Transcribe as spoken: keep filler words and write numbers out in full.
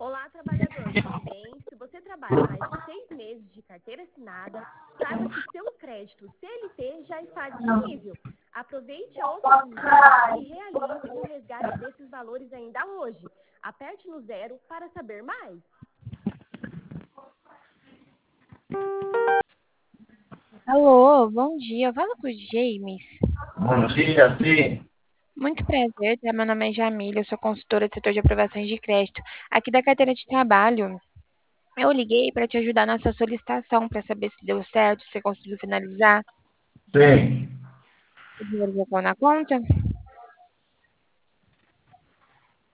Olá, trabalhador, tudo bem? Se você trabalha mais de seis meses de carteira assinada, saiba que seu crédito C L T já está disponível. Aproveite a oportunidade e realize o resgate desses valores ainda hoje. Aperte no zero para saber mais. Alô, bom dia. Fala com o James. Bom dia, sim. Muito prazer, tá? Meu nome é Jamília, eu sou consultora do setor de aprovações de crédito aqui da carteira de trabalho. Eu liguei para te ajudar na sua solicitação, para saber se deu certo, se você conseguiu finalizar. Sim. O dinheiro já tá na conta?